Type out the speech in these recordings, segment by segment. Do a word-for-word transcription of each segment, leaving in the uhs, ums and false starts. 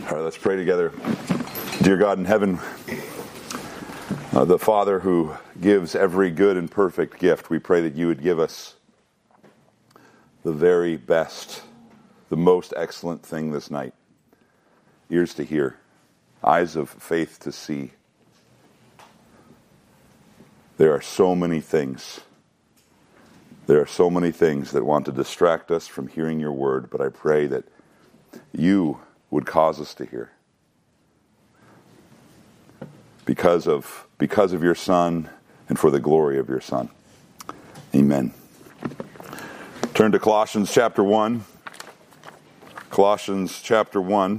All right, let's pray together. Dear God in heaven, uh, the Father who gives every good and perfect gift, we pray that you would give us the very best, the most excellent thing this night. Ears to hear, eyes of faith to see. There are so many things. There are so many things that want to distract us from hearing your word, but I pray that you would cause us to hear. Because of, because of your Son and for the glory of your Son. Amen. Turn to Colossians chapter one. Colossians chapter one.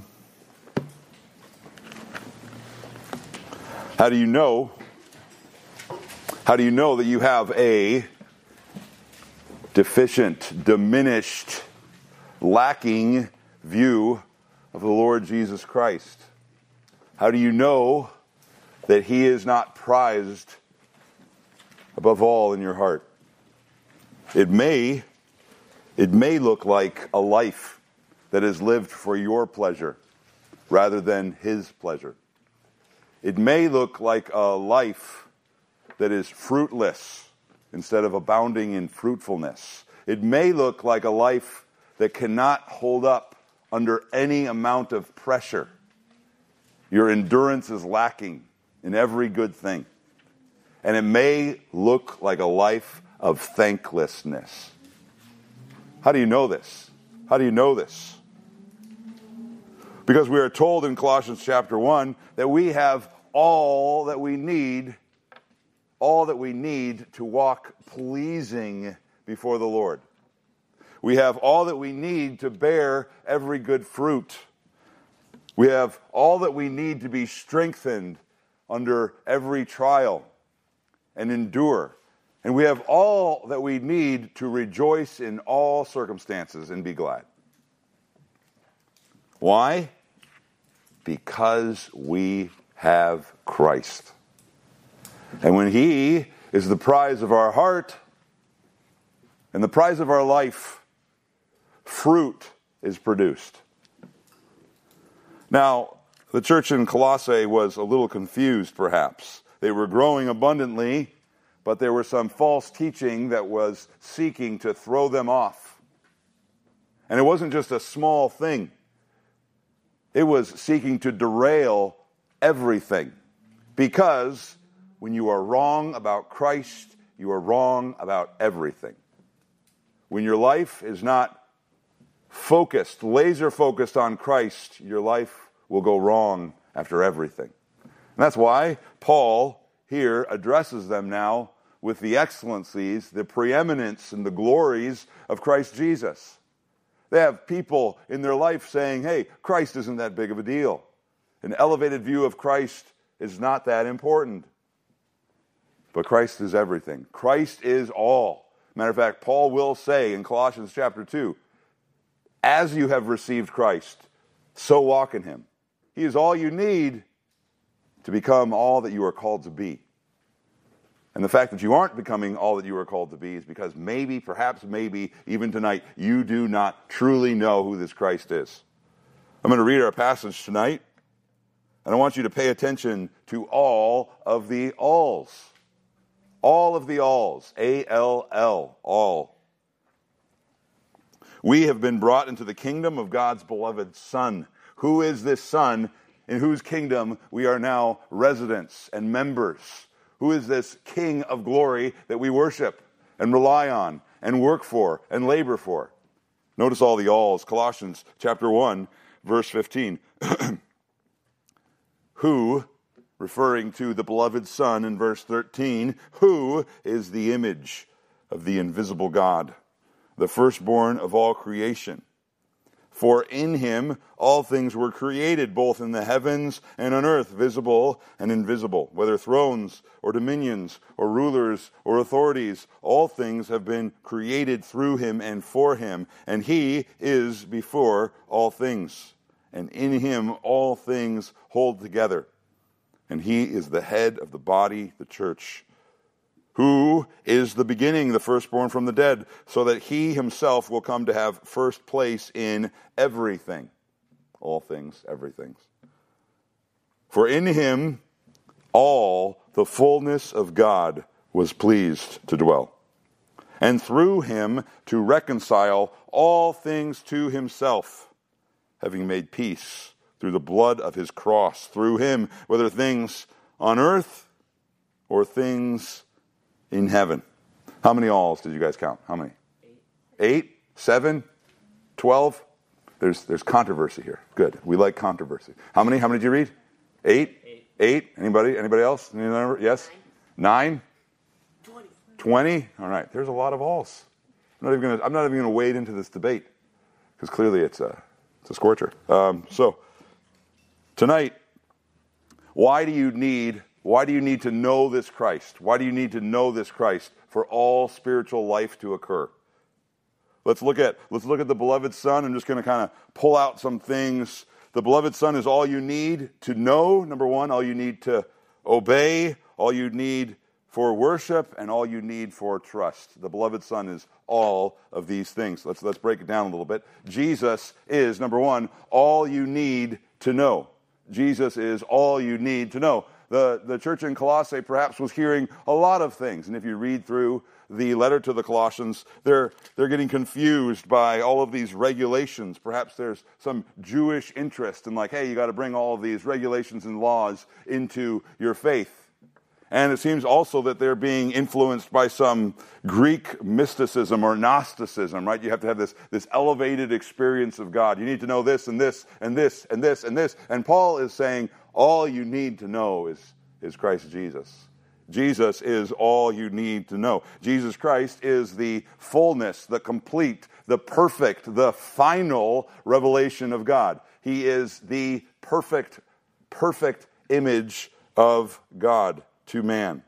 How do you know? How do you know that you have a deficient, diminished, lacking view of the Lord Jesus Christ? How do you know that he is not prized above all in your heart? It may, it may look like a life that is lived for your pleasure rather than his pleasure. It may look like a life that is fruitless instead of abounding in fruitfulness. It may look like a life that cannot hold up under any amount of pressure. Your endurance is lacking in every good thing. And it may look like a life of thanklessness. How do you know this? How do you know this? Because we are told in Colossians chapter one that we have all that we need, all that we need to walk pleasing before the Lord. We have all that we need to bear every good fruit. We have all that we need to be strengthened under every trial and endure. And we have all that we need to rejoice in all circumstances and be glad. Why? Because we have Christ. And when he is the prize of our heart and the prize of our life, fruit is produced. Now, the church in Colossae was a little confused, perhaps. They were growing abundantly, but there was some false teaching that was seeking to throw them off. And it wasn't just a small thing. It was seeking to derail everything. Because when you are wrong about Christ, you are wrong about everything. When your life is not focused, laser focused on Christ, your life will go wrong after everything. And that's why Paul here addresses them now with the excellencies, the preeminence, and the glories of Christ Jesus. They have people in their life saying, hey, Christ isn't that big of a deal. An elevated view of Christ is not that important. But Christ is everything. Christ is all. Matter of fact, Paul will say in Colossians chapter two, as you have received Christ, so walk in him. He is all you need to become all that you are called to be. And the fact that you aren't becoming all that you are called to be is because maybe, perhaps maybe, even tonight, you do not truly know who this Christ is. I'm going to read our passage tonight, and I want you to pay attention to all of the alls. All of the alls. A L L, all. We have been brought into the kingdom of God's beloved Son. Who is this Son in whose kingdom we are now residents and members? Who is this King of glory that we worship and rely on and work for and labor for? Notice all the alls. Colossians chapter one, verse fifteen. Who, referring to the beloved Son in verse thirteen, who is the image of the invisible God, the firstborn of all creation. For in him all things were created, both in the heavens and on earth, visible and invisible, whether thrones or dominions or rulers or authorities. All things have been created through him and for him, and he is before all things. And in him all things hold together. And he is the head of the body, the church, who is the beginning, the firstborn from the dead, so that he himself will come to have first place in everything. All things, everything. For in him all the fullness of God was pleased to dwell, and through him to reconcile all things to himself, having made peace through the blood of his cross, through him, whether things on earth or things in heaven. How many alls did you guys count? How many? Eight. Eight? Seven? Twelve? There's there's controversy here. Good. We like controversy. How many? How many did you read? Eight? Eight. Eight? Anybody? Anybody else? Any number? Yes? Nine? Twenty. Twenty? All right. There's a lot of alls. I'm not even gonna I'm not even gonna wade into this debate, because clearly it's a it's a scorcher. Um, so tonight, why do you need why do you need to know this Christ? Why do you need to know this Christ for all spiritual life to occur? Let's look at let's look at the beloved Son. I'm just going to kind of pull out some things. The beloved Son is all you need to know, number one, all you need to obey, all you need for worship, and all you need for trust. The beloved Son is all of these things. Let's let's break it down a little bit. Jesus is, number one, all you need to know. Jesus is all you need to know. The, the church in Colossae perhaps was hearing a lot of things, and if you read through the letter to the Colossians, they're they're getting confused by all of these regulations. Perhaps there's some Jewish interest in, like, hey, you got to bring all of these regulations and laws into your faith. And it seems also that they're being influenced by some Greek mysticism or Gnosticism, right? You have to have this, this elevated experience of God. You need to know this and this and this and this and this. And Paul is saying all you need to know is, is Christ Jesus. Jesus is all you need to know. Jesus Christ is the fullness, the complete, the perfect, the final revelation of God. He is the perfect, perfect image of God to man.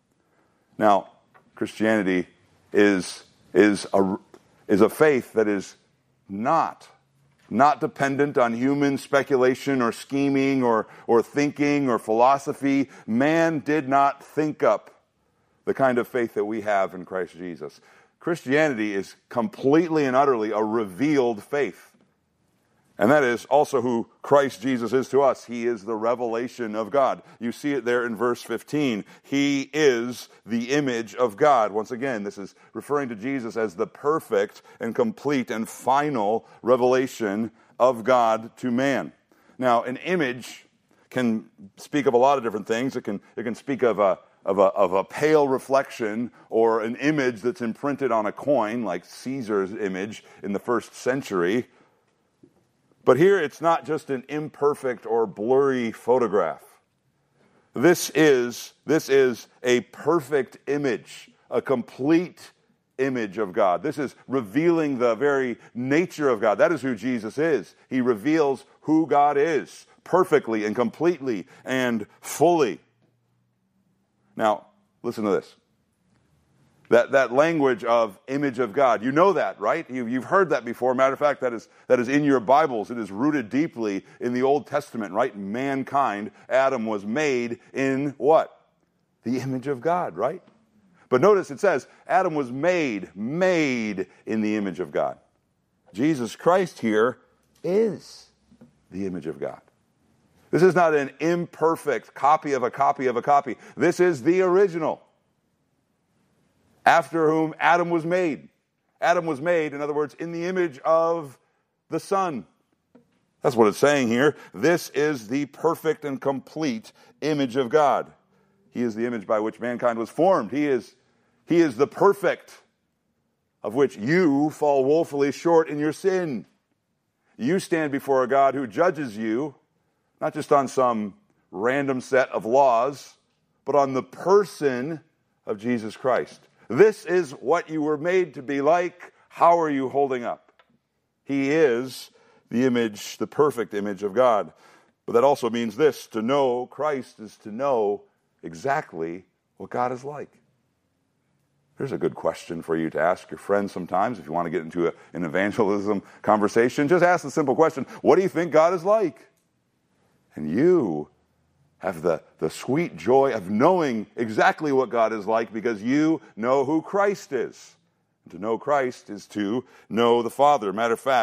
Now, Christianity is, is, a, is a faith that is not not dependent on human speculation or scheming or, or thinking or philosophy. Man did not think up the kind of faith that we have in Christ Jesus. Christianity is completely and utterly a revealed faith. And that is also who Christ Jesus is to us. He is the revelation of God. You see it there in verse fifteen. He is the image of God. Once again, this is referring to Jesus as the perfect and complete and final revelation of God to man. Now, an image can speak of a lot of different things. It can, it can speak of a, of, a, of a pale reflection, or an image that's imprinted on a coin, like Caesar's image in the first century. But here it's not just an imperfect or blurry photograph. This is, this is a perfect image, a complete image of God. This is revealing the very nature of God. That is who Jesus is. He reveals who God is perfectly and completely and fully. Now, listen to this. That that language of image of God. You know that, right? You, you've heard that before. Matter of fact, that is that is in your Bibles. It is rooted deeply in the Old Testament, right? Mankind, Adam, was made in what? The image of God, right? But notice it says, Adam was made, made in the image of God. Jesus Christ here is the image of God. This is not an imperfect copy of a copy of a copy. This is the original, after whom Adam was made. Adam was made, in other words, in the image of the Son. That's what it's saying here. This is the perfect and complete image of God. He is the image by which mankind was formed. He is, he is the perfect, of which you fall woefully short in your sin. You stand before a God who judges you, not just on some random set of laws, but on the person of Jesus Christ. This is what you were made to be like. How are you holding up? He is the image, the perfect image of God. But that also means this: to know Christ is to know exactly what God is like. Here's a good question for you to ask your friends sometimes if you want to get into a, an evangelism conversation. Just ask the simple question: what do you think God is like? And you have the, the sweet joy of knowing exactly what God is like, because you know who Christ is. And to know Christ is to know the Father. Matter of fact,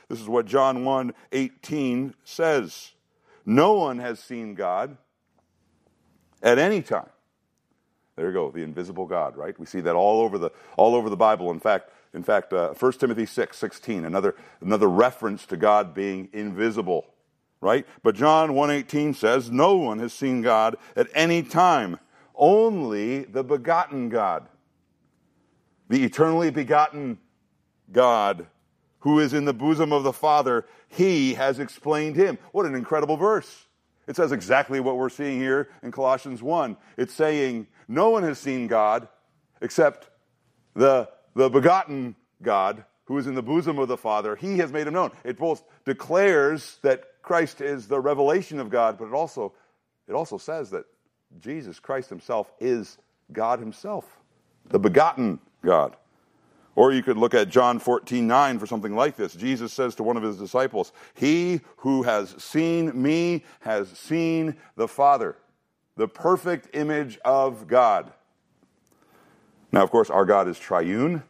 This is what John one eighteen says. No one has seen God at any time. There you go, the invisible God, right? We see that all over the all over the Bible. In fact, in fact, uh, First Timothy six sixteen, another another reference to God being invisible, right? But John one eighteen says, no one has seen God at any time, only the begotten God, the eternally begotten God, who is in the bosom of the Father. He has explained him. What an incredible verse. It says exactly what we're seeing here in Colossians one. It's saying no one has seen God except the, the begotten God who is in the bosom of the Father. He has made him known. It both declares that Christ is the revelation of God, but it also, it also says that Jesus Christ himself is God himself, the begotten God. Or you could look at John fourteen nine for something like this. Jesus says to one of his disciples, he who has seen me has seen the Father, the perfect image of God. Now, of course, our God is triune.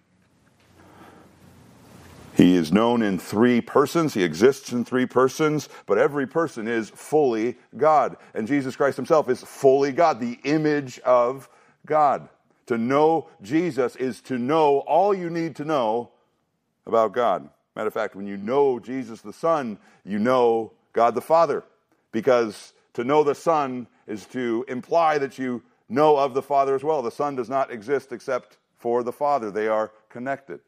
He is known in three persons. He exists in three persons, but every person is fully God. And Jesus Christ himself is fully God, the image of God. To know Jesus is to know all you need to know about God. Matter of fact, when you know Jesus the Son, you know God the Father. Because to know the Son is to imply that you know of the Father as well. The Son does not exist except for the Father. They are connected.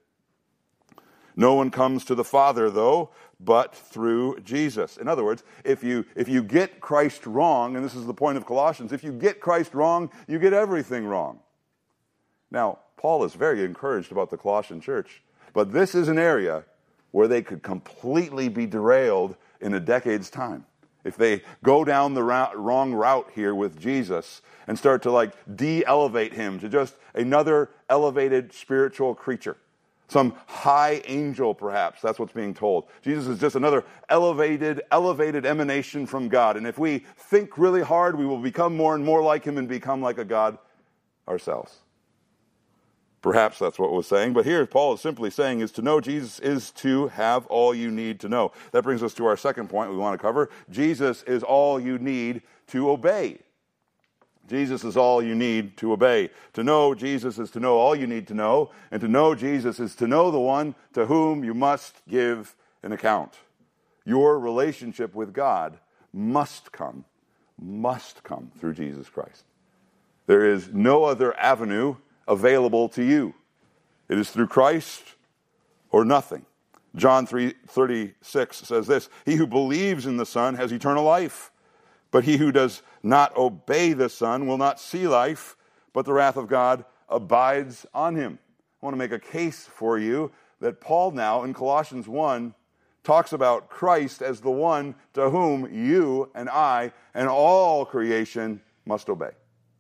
No one comes to the Father, though, but through Jesus. In other words, if you if you get Christ wrong, and this is the point of Colossians, if you get Christ wrong, you get everything wrong. Now, Paul is very encouraged about the Colossian church, but this is an area where they could completely be derailed in a decade's time. If they go down the route, wrong route here with Jesus and start to like de-elevate him to just another elevated spiritual creature, some high angel perhaps, that's what's being told. Jesus is just another elevated, elevated emanation from God. And if we think really hard, we will become more and more like him and become like a God ourselves. Perhaps that's what we're saying, but here Paul is simply saying is to know Jesus is to have all you need to know. That brings us to our second point we want to cover. Jesus is all you need to obey. Jesus is all you need to obey. To know Jesus is to know all you need to know, and to know Jesus is to know the one to whom you must give an account. Your relationship with God must come, must come through Jesus Christ. There is no other avenue available to you. It is through Christ or nothing. John three thirty-six says this, he who believes in the Son has eternal life, but he who does not obey the Son will not see life, but the wrath of God abides on him. I want to make a case for you that Paul now in Colossians one talks about Christ as the one to whom you and I and all creation must obey.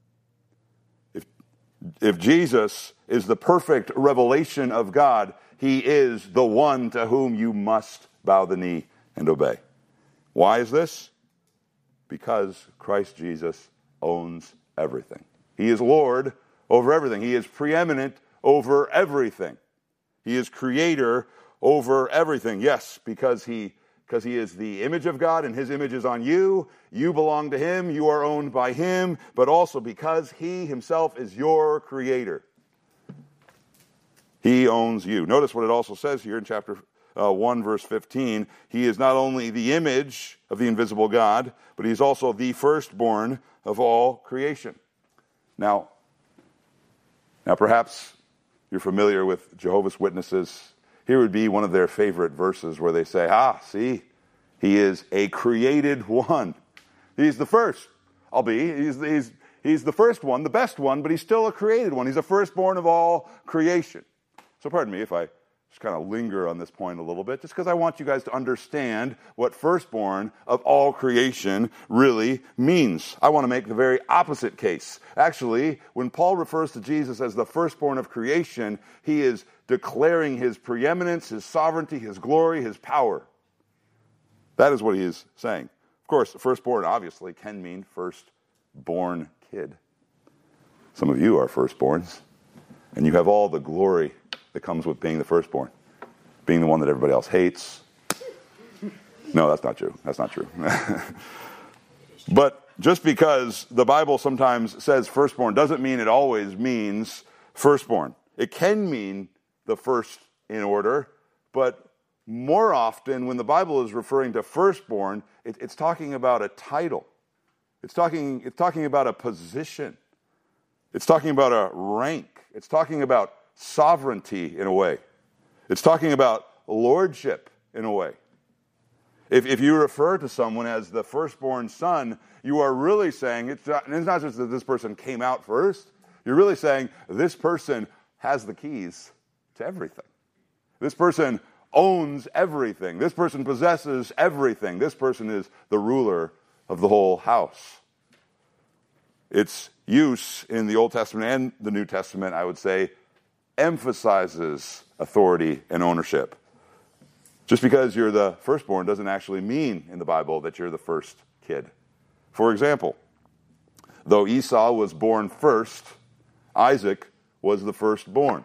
If Jesus is the perfect revelation of God, he is the one to whom you must bow the knee and obey. Why is this? Because Christ Jesus owns everything. He is Lord over everything. He is preeminent over everything. He is creator over everything. Yes, because he Because he is the image of God and his image is on you. You belong to him. You are owned by him. But also because he himself is your creator. He owns you. Notice what it also says here in chapter uh, one, verse fifteen. He is not only the image of the invisible God, but he is also the firstborn of all creation. Now, now perhaps you're familiar with Jehovah's Witnesses. Here would be one of their favorite verses where they say, ah, see, he is a created one. He's the first. I'll be. He's, he's, he's the first one, the best one, but he's still a created one. He's a firstborn of all creation. So pardon me if I just kind of linger on this point a little bit, just because I want you guys to understand what firstborn of all creation really means. I want to make the very opposite case. Actually, when Paul refers to Jesus as the firstborn of creation, he is declaring his preeminence, his sovereignty, his glory, his power. That is what he is saying. Of course, firstborn obviously can mean firstborn kid. Some of you are firstborns, and you have all the glory that comes with being the firstborn, being the one that everybody else hates, No, that's not true. That's not true. But just because the Bible sometimes says firstborn doesn't mean it always means firstborn. It can mean the first in order, but more often when the Bible is referring to firstborn, it, it's talking about a title. It's talking, it's talking about a position. It's talking about a rank. It's talking about sovereignty in a way. It's talking about lordship in a way. If, if you refer to someone as the firstborn son, you are really saying, it's not, it's not just that this person came out first. You're really saying this person has the keys to everything. This person owns everything. This person possesses everything. This person is the ruler of the whole house. Its use in the Old Testament and the New Testament, I would say, emphasizes authority and ownership. Just because you're the firstborn doesn't actually mean in the Bible that you're the first kid. For example, though Esau was born first, Isaac was the firstborn.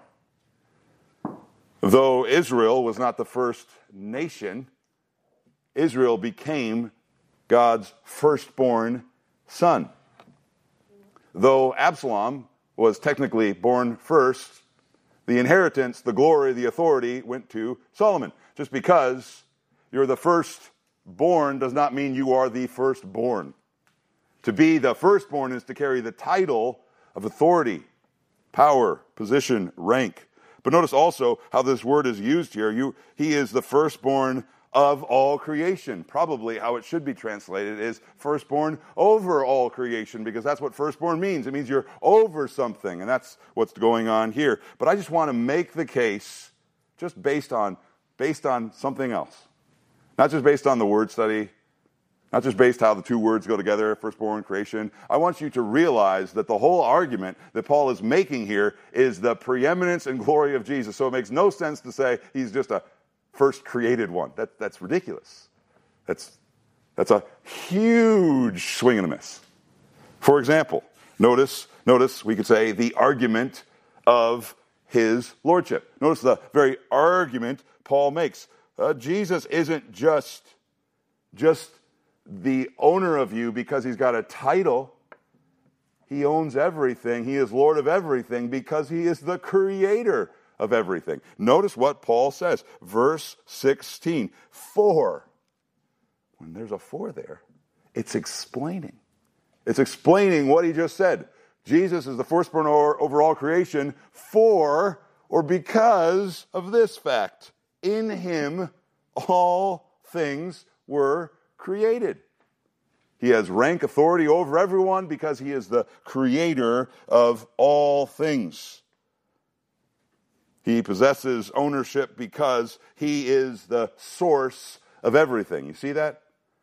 Though Israel was not the first nation, Israel became God's firstborn son. Though Absalom was technically born first, the inheritance, the glory, the authority went to Solomon. Just because you're the firstborn does not mean you are the firstborn. To be the firstborn is to carry the title of authority, power, position, rank. But notice also how this word is used here. You, he is the firstborn of all creation. Probably how it should be translated is firstborn over all creation, because that's what firstborn means. It means you're over something, and that's what's going on here. But I just want to make the case just based on based on something else. Not just based on the word study, not just based how the two words go together, firstborn, creation. I want you to realize that the whole argument that Paul is making here is the preeminence and glory of Jesus. So it makes no sense to say he's just a first created one. That, that's ridiculous. That's, that's a huge swing and a miss. For example, notice, notice we could say the argument of his lordship. Notice the very argument Paul makes. Uh, Jesus isn't just, just the owner of you because he's got a title. He owns everything. He is Lord of everything because he is the creator of everything. Notice what Paul says. Verse sixteen. For. When there's a for there, it's explaining. It's explaining what he just said. Jesus is the firstborn over all creation for or because of this fact. In him all things were created. He has rank, authority over everyone because he is the creator of all things. He possesses ownership because he is the source of everything. You see that?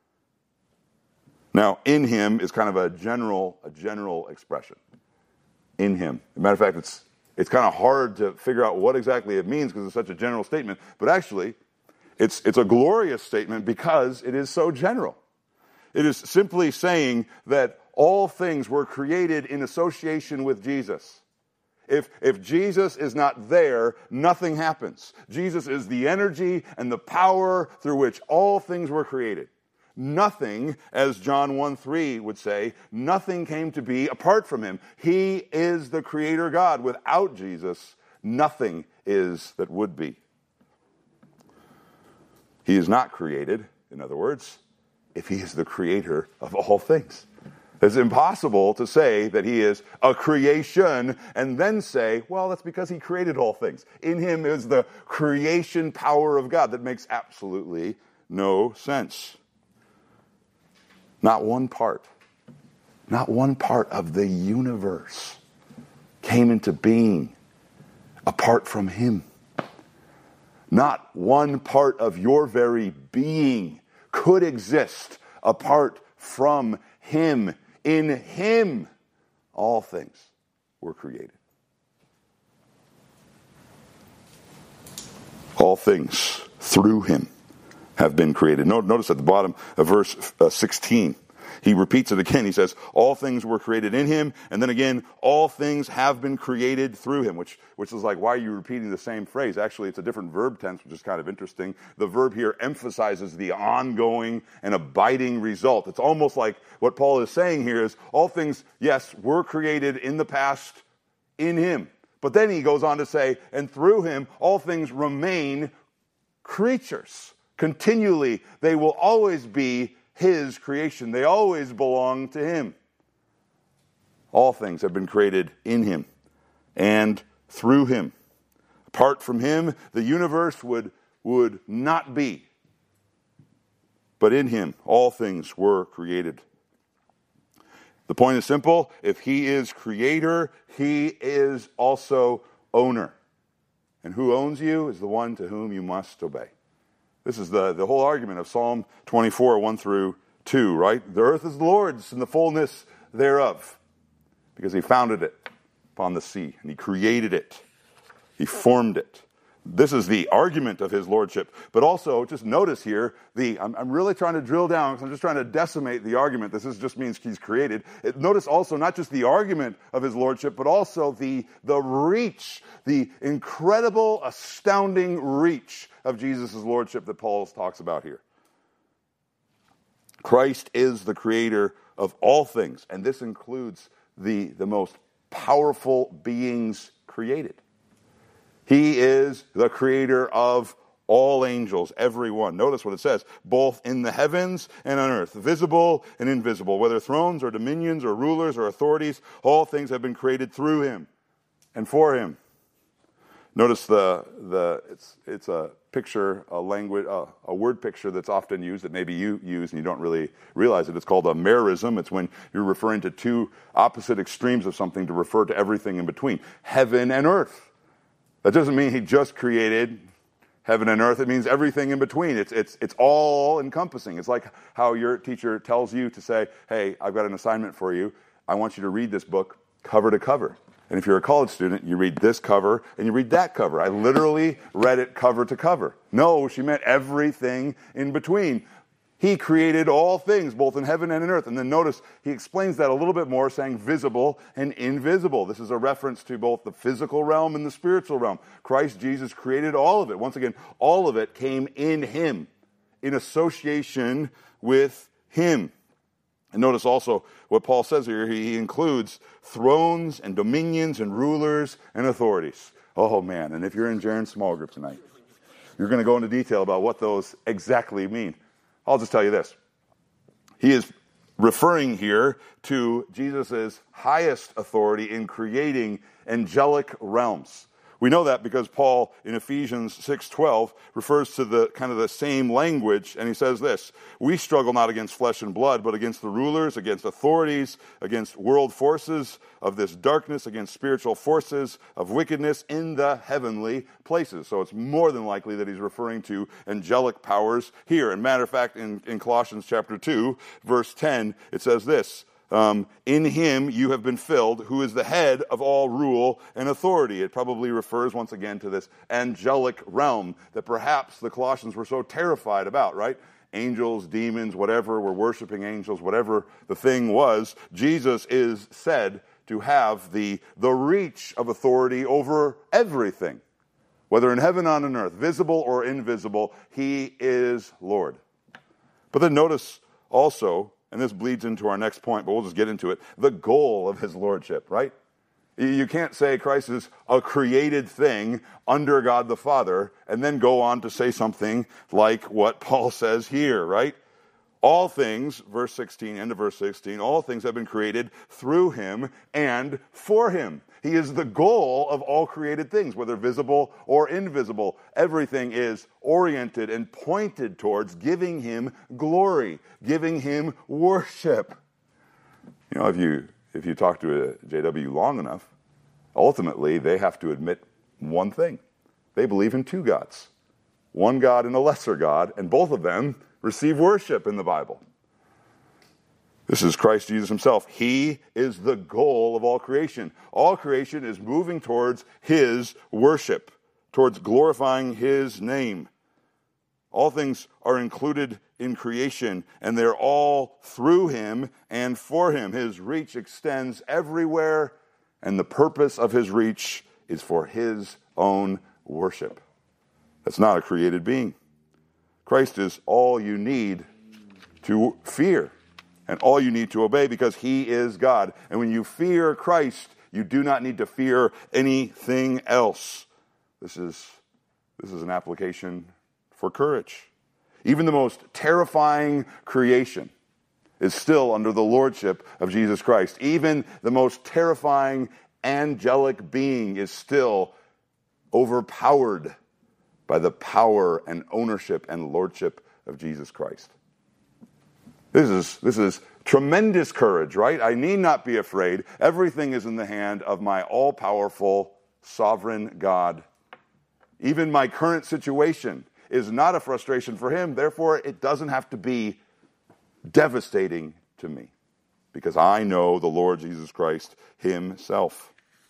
Now, in him is kind of a general, a general expression. In him. As a matter of fact, it's it's kind of hard to figure out what exactly it means because it's such a general statement. But actually, it's it's a glorious statement because it is so general. It is simply saying that all things were created in association with Jesus. If, if Jesus is not there, nothing happens. Jesus is the energy and the power through which all things were created. Nothing, as John one three would say, nothing came to be apart from him. He is the creator God. Without Jesus, nothing is that would be. He is not created, in other words, if he is the creator of all things. It's impossible to say that he is a creation and then say, well, that's because he created all things. In him is the creation power of God. That makes absolutely no sense. Not one part, not one part of the universe came into being apart from him. Not one part of your very being could exist apart from him. In him, all things were created. All things through him have been created. Notice at the bottom of verse sixteen, He repeats it again. He says, all things were created in him. And then again, all things have been created through him, which, which is like, why are you repeating the same phrase? Actually, it's a different verb tense, which is kind of interesting. The verb here emphasizes the ongoing and abiding result. It's almost like what Paul is saying here is all things, yes, were created in the past in him. But then he goes on to say, and through him, all things remain creatures. Continually, they will always be his creation. They always belong to him. All things have been created in him and through him. Apart from him, the universe would, would not be. But in him, all things were created. The point is simple. If he is creator, he is also owner. And who owns you is the one to whom you must obey. This is the, the whole argument of Psalm twenty-four, one through two, right? The earth is the Lord's and the fullness thereof. Because he founded it upon the sea, and he created it. He formed it. This is the argument of his lordship. But also, just notice here, the I'm, I'm really trying to drill down, because I'm just trying to decimate the argument. This is, just means he's created. It, notice also not just the argument of his lordship, but also the, the reach, the incredible, astounding reach of Jesus' lordship that Paul talks about here. Christ is the creator of all things, and this includes the, the most powerful beings created. He is the creator of all angels, every one. Notice what it says, both in the heavens and on earth, visible and invisible, whether thrones or dominions or rulers or authorities, all things have been created through him and for him. Notice the the it's it's a picture, a language, uh, a word picture that's often used that maybe you use and you don't really realize it. It's called a merism. It's when you're referring to two opposite extremes of something to refer to everything in between, heaven and earth. That doesn't mean he just created heaven and earth. It means everything in between. It's it's it's all encompassing. It's like how your teacher tells you to say, "Hey, I've got an assignment for you. I want you to read this book cover to cover." And if you're a college student, you read this cover and you read that cover. I literally read it cover to cover. No, she meant everything in between. He created all things, both in heaven and in earth. And then notice, he explains that a little bit more, saying visible and invisible. This is a reference to both the physical realm and the spiritual realm. Christ Jesus created all of it. Once again, all of it came in him, in association with him. And notice also what Paul says here. He includes thrones and dominions and rulers and authorities. Oh, man. And if you're in Jaron's small group tonight, you're going to go into detail about what those exactly mean. I'll just tell you this. He is referring here to Jesus' highest authority in creating angelic realms. We know that because Paul in Ephesians six twelve refers to the kind of the same language, and he says this, we struggle not against flesh and blood, but against the rulers, against authorities, against world forces of this darkness, against spiritual forces of wickedness in the heavenly places. So it's more than likely that he's referring to angelic powers here. And matter of fact, in, in Colossians chapter two, verse ten, it says this, Um, in him you have been filled, who is the head of all rule and authority. It probably refers once again to this angelic realm that perhaps the Colossians were so terrified about, right? Angels, demons, whatever, were worshiping angels, whatever the thing was. Jesus is said to have the, the reach of authority over everything. Whether in heaven or on earth, visible or invisible, he is Lord. But then notice also, and this bleeds into our next point, but we'll just get into it, the goal of his lordship, right? You can't say Christ is a created thing under God the Father and then go on to say something like what Paul says here, right? All things, verse sixteen, end of verse sixteen, all things have been created through him and for him. He is the goal of all created things, whether visible or invisible. Everything is oriented and pointed towards giving him glory, giving him worship. You know, if you if you talk to a J W long enough, ultimately they have to admit one thing. They believe in two gods, one God and a lesser God, and both of them receive worship in the Bible. This is Christ Jesus himself. He is the goal of all creation. All creation is moving towards his worship, towards glorifying his name. All things are included in creation, and they're all through him and for him. His reach extends everywhere, and the purpose of his reach is for his own worship. That's not a created being. Christ is all you need to fear and all you need to obey because he is God. And when you fear Christ, you do not need to fear anything else. This is, this is an application for courage. Even the most terrifying creation is still under the lordship of Jesus Christ. Even the most terrifying angelic being is still overpowered by the power and ownership and lordship of Jesus Christ. This is, this is tremendous courage, right? I need not be afraid. Everything is in the hand of my all-powerful, sovereign God. Even my current situation is not a frustration for him. Therefore, it doesn't have to be devastating to me because I know the Lord Jesus Christ himself.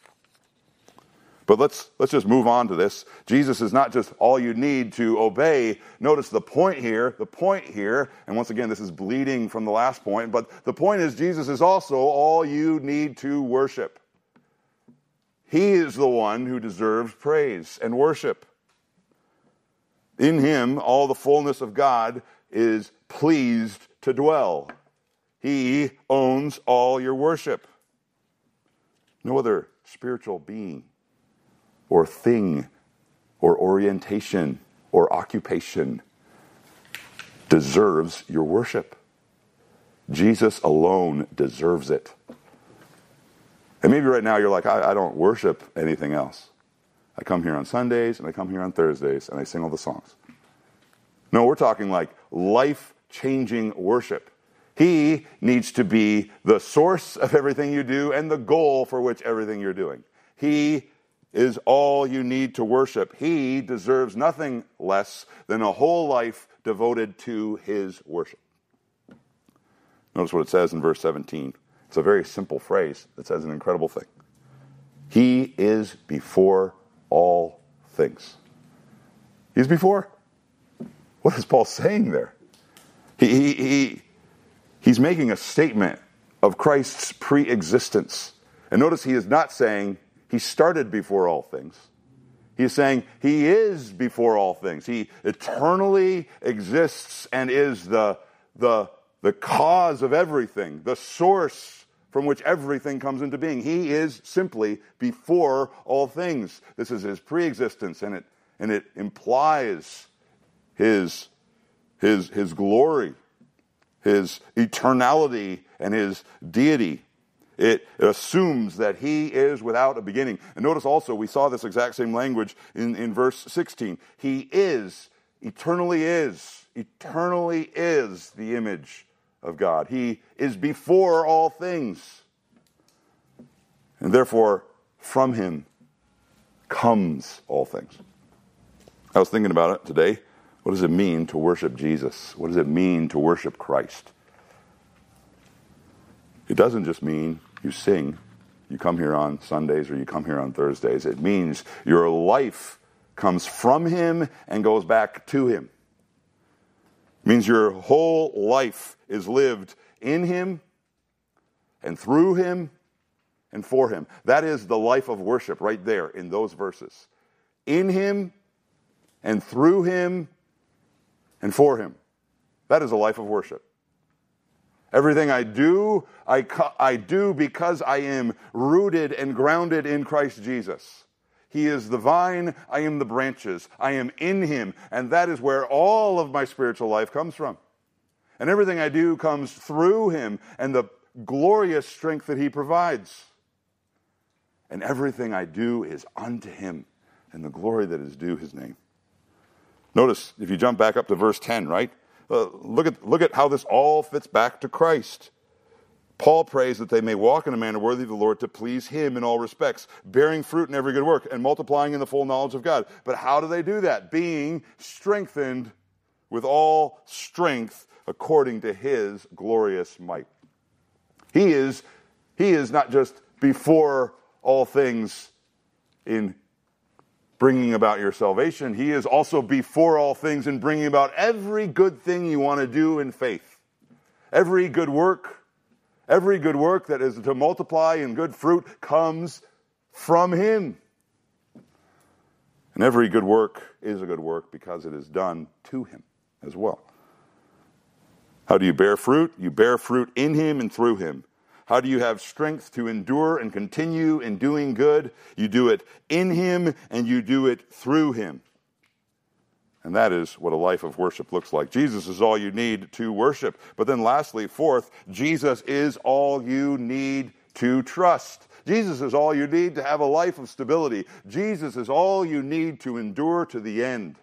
But let's let's just move on to this. Jesus is not just all you need to obey. Notice the point here, the point here, and once again, this is bleeding from the last point, but the point is Jesus is also all you need to worship. He is the one who deserves praise and worship. In him, all the fullness of God is pleased to dwell. He owns all your worship. No other spiritual being or thing, or orientation, or occupation deserves your worship. Jesus alone deserves it. And maybe right now you're like, I, I don't worship anything else. I come here on Sundays, and I come here on Thursdays, and I sing all the songs. No, we're talking like life-changing worship. He needs to be the source of everything you do and the goal for which everything you're doing. He is all you need to worship. He deserves nothing less than a whole life devoted to his worship. Notice what it says in verse seventeen. It's a very simple phrase that says an incredible thing. He is before all things. He's before. What is Paul saying there? He, he, he, he's making a statement of Christ's pre-existence. And notice he is not saying he started before all things. He is saying he is before all things. He eternally exists and is the, the, the cause of everything, the source from which everything comes into being. He is simply before all things. This is his pre-existence, and it, and it implies his, his, his glory, his eternality, and his deity. It assumes that he is without a beginning. And notice also, we saw this exact same language in, in verse sixteen. He is, eternally is, eternally is the image of God. He is before all things. And therefore, from him comes all things. I was thinking about it today. What does it mean to worship Jesus? What does it mean to worship Christ? It doesn't just mean you sing, you come here on Sundays or you come here on Thursdays. It means your life comes from him and goes back to him. It means your whole life is lived in him and through him and for him. That is the life of worship right there in those verses. In him and through him and for him. That is a life of worship. Everything I do, I, I do because I am rooted and grounded in Christ Jesus. He is the vine, I am the branches. I am in him, and that is where all of my spiritual life comes from. And everything I do comes through him and the glorious strength that he provides. And everything I do is unto him and the glory that is due his name. Notice, if you jump back up to verse ten, right? Uh, look at look at how this all fits back to Christ. Paul prays that they may walk in a manner worthy of the Lord to please him in all respects, bearing fruit in every good work and multiplying in the full knowledge of God. But how do they do that? Being strengthened with all strength according to his glorious might. He is, he is not just before all things in bringing about your salvation. He is also before all things in bringing about every good thing you want to do in faith. Every good work, every good work that is to multiply in good fruit comes from him. And every good work is a good work because it is done to him as well. How do you bear fruit? You bear fruit in him and through him. How do you have strength to endure and continue in doing good? You do it in him and you do it through him. And that is what a life of worship looks like. Jesus is all you need to worship. But then lastly, fourth, Jesus is all you need to trust. Jesus is all you need to have a life of stability. Jesus is all you need to endure to the end.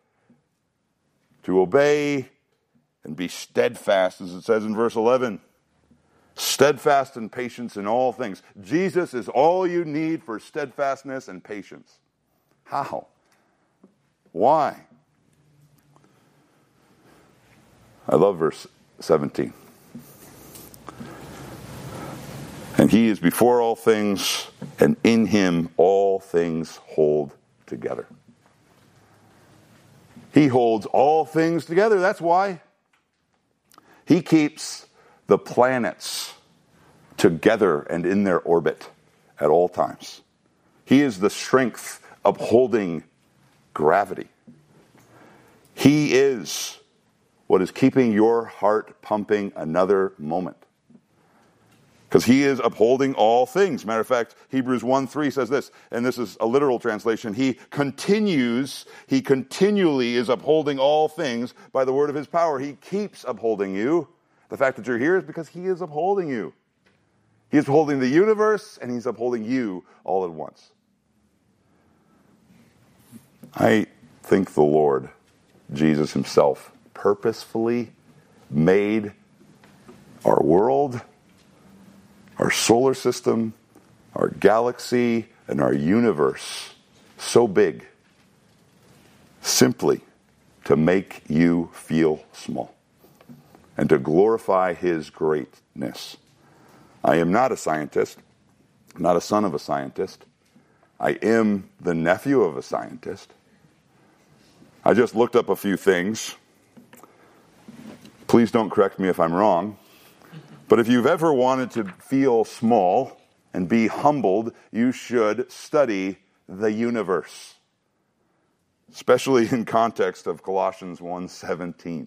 To obey and be steadfast, as it says in verse eleven. Steadfast and patience in all things. Jesus is all you need for steadfastness and patience. How? Why? I love verse seventeen. And he is before all things, and in him all things hold together. He holds all things together. That's why. He keeps the planets together and in their orbit at all times. He is the strength upholding gravity. He is what is keeping your heart pumping another moment. Because he is upholding all things. Matter of fact, Hebrews one three says this, and this is a literal translation. He continues, he continually is upholding all things by the word of his power. He keeps upholding you. The fact that you're here is because he is upholding you. He is upholding the universe, and he's upholding you all at once. I think the Lord, Jesus himself, purposefully made our world, our solar system, our galaxy, and our universe so big simply to make you feel small and to glorify his greatness. I am not a scientist, not a son of a scientist. I am the nephew of a scientist. I just looked up a few things. Please don't correct me if I'm wrong. But if you've ever wanted to feel small and be humbled, you should study the universe, especially in context of Colossians one seventeen.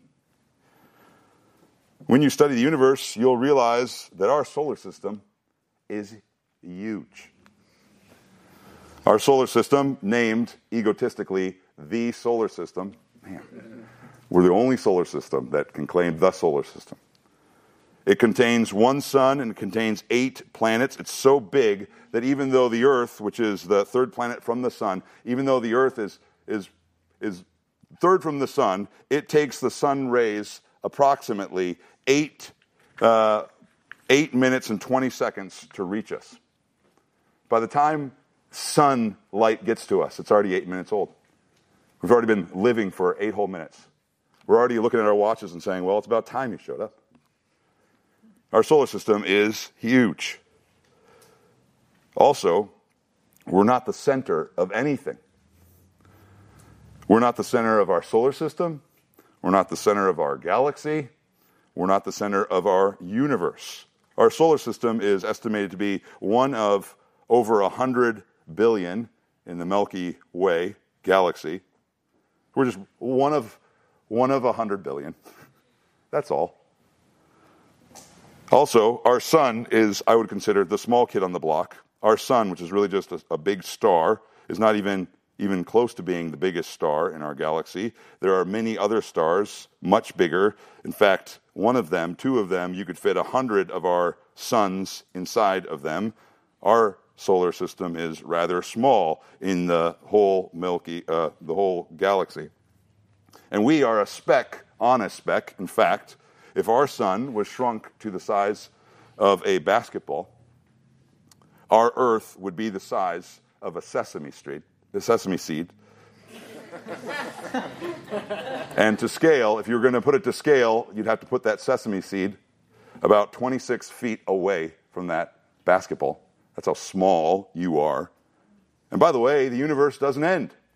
When you study the universe, you'll realize that our solar system is huge. Our solar system, named egotistically the solar system, man, we're the only solar system that can claim the solar system. It contains one sun and it contains eight planets. It's so big that even though the Earth, which is the third planet from the sun, even though the Earth is is is third from the sun, it takes the sun rays approximately eight uh, eight minutes and twenty seconds to reach us. By the time sunlight gets to us, it's already eight minutes old. We've already been living for eight whole minutes. We're already looking at our watches and saying, well, it's about time you showed up. Our solar system is huge. Also, we're not the center of anything. We're not the center of our solar system. We're not the center of our galaxy. We're not the center of our universe. Our solar system is estimated to be one of over one hundred billion in the Milky Way galaxy. We're just one of one of one hundred billion. That's all. Also, our sun is, I would consider, the small kid on the block. Our sun, which is really just a, a big star, is not even, even close to being the biggest star in our galaxy. There are many other stars, much bigger. In fact, one of them, two of them, you could fit a hundred of our suns inside of them. Our solar system is rather small in the whole Milky, uh, the whole galaxy. And we are a speck on a speck. In fact, if our sun was shrunk to the size of a basketball, our Earth would be the size of a sesame street, a sesame seed. And to scale, if you were going to put it to scale, you'd have to put that sesame seed about twenty-six feet away from that basketball. That's how small you are. And by the way, the universe doesn't end.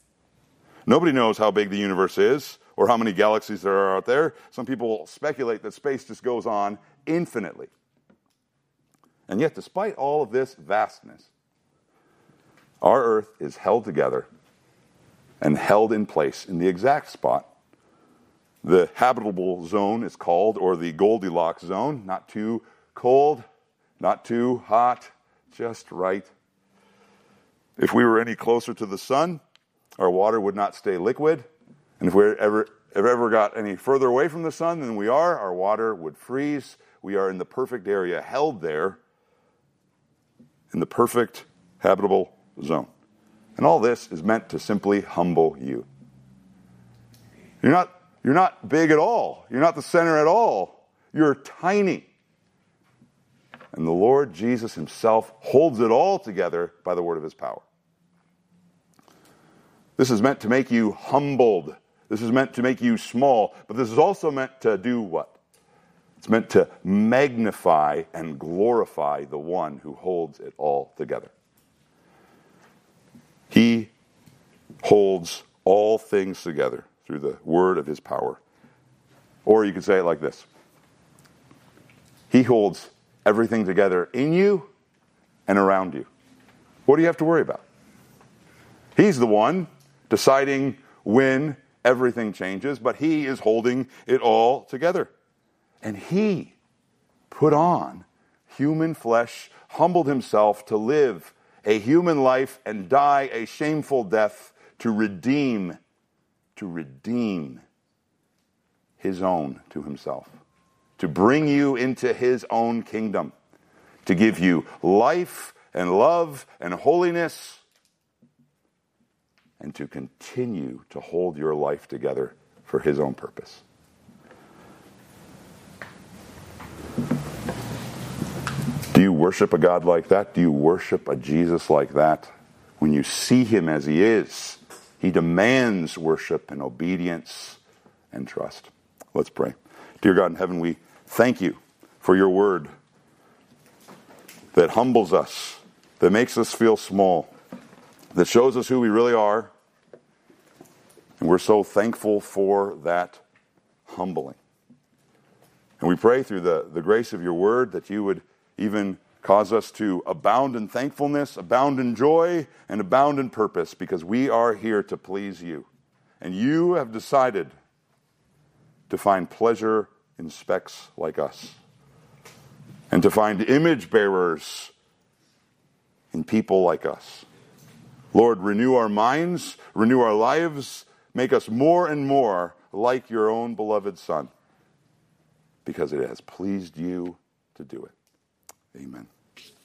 Nobody knows how big the universe is or how many galaxies there are out there. Some people speculate that space just goes on infinitely. And yet, despite all of this vastness, our earth is held together and held in place in the exact spot. The habitable zone is called, or the Goldilocks zone, not too cold, not too hot, just right. If we were any closer to the sun, our water would not stay liquid. And if we ever, if ever got any further away from the sun than we are, our water would freeze. We are in the perfect area, held there in the perfect habitable zone. And all this is meant to simply humble you. You're not, you're not big at all. You're not the center at all. You're tiny. And the Lord Jesus himself holds it all together by the word of his power. This is meant to make you humbled. This is meant to make you small. But this is also meant to do what? It's meant to magnify and glorify the one who holds it all together. He holds all things together through the word of his power. Or you could say it like this. He holds everything together in you and around you. What do you have to worry about? He's the one deciding when everything changes, but he is holding it all together. And he put on human flesh, humbled himself to live a human life and die a shameful death to redeem, to redeem his own to himself, to bring you into his own kingdom, to give you life and love and holiness, and to continue to hold your life together for his own purpose. Do you worship a God like that? Do you worship a Jesus like that? When you see him as he is, he demands worship and obedience and trust. Let's pray. Dear God in heaven, we thank you for your word that humbles us, that makes us feel small, that shows us who we really are. And we're so thankful for that humbling. And we pray through the, the grace of your word that you would even cause us to abound in thankfulness, abound in joy, and abound in purpose, because we are here to please you. And you have decided to find pleasure in specks like us, and to find image bearers in people like us. Lord, renew our minds, renew our lives, make us more and more like your own beloved Son, because it has pleased you to do it. Amen.